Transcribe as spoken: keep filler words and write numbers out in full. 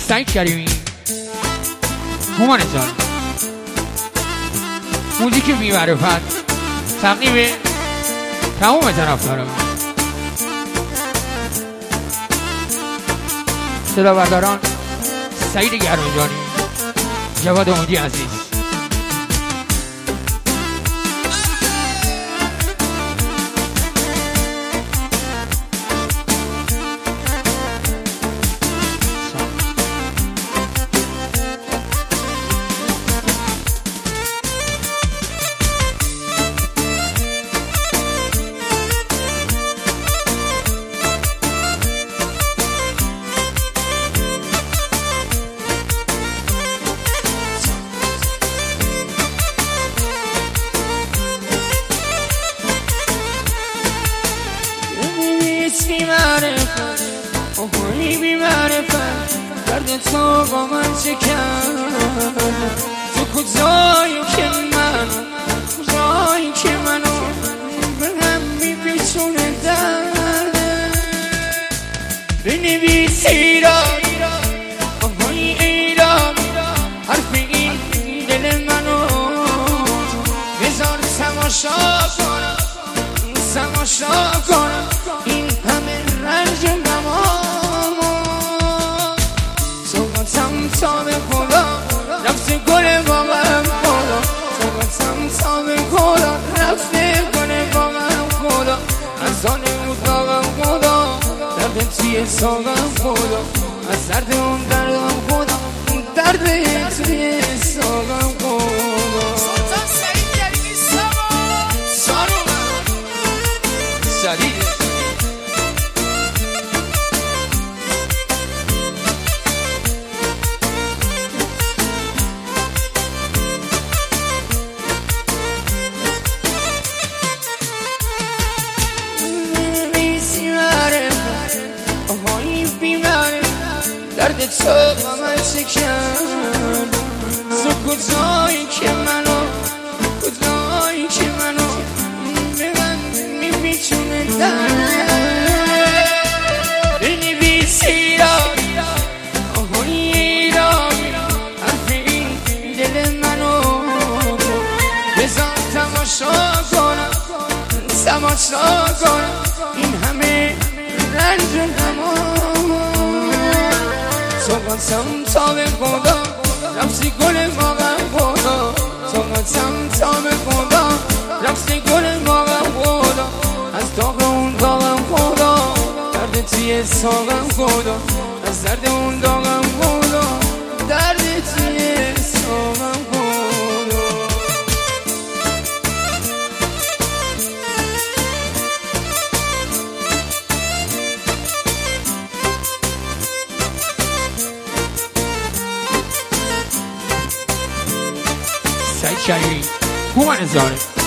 سعید کریمی هومان جان موزیک بی معرفت تقدیم تمام طرفداران صدا برداران سعید گرانجانی جواد امیدی عزیز بی معرفت آهانی بی معرفت درد تو با من چه کرد تو کجایی که من کجایی که منو به هم میپیچونه درد بنویس ایران آهانی ایران حرف این دل منو بذار تماشا کنم تماشا کنم این همه رنج و غمامو صحبتم تا به خدا رفته گل باغم خدا صحبتم تا به خدا رفته گل باغم خدا از آن اتاقم خدا درد توی ساقم خدا از درد اون دردم خدا اون درد توی ساقم خدا درد تو با من چه کرد تو کجایی که منو کجایی که منو به من میپیچونه درد بنویس ایران آهانی ایران حرف این دل منو بذار تماشا کنم تماشا کنم این همه رنج و غمامو صحبتم تا به خدا رفتی گل باغم خدا صحبتم تا به خدا رفتی گل باغم خدا از داغ اون داغم خدا درد توی ساقم خدا از درد اون داغم خدا درد توی ساقم خدا سعید کریمی هومان جان